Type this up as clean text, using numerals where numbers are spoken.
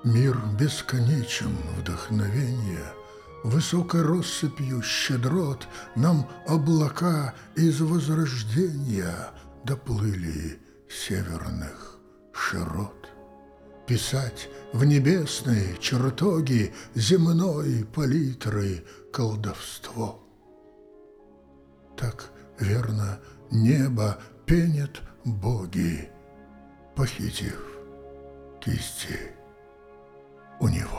Мир бесконечен вдохновенья, высокой россыпью щедрот нам облака из возрождения доплыли северных широт. Писать в небесные чертоги земной палитры колдовство. Так, верно, небо пенят боги, похитив кисти у него.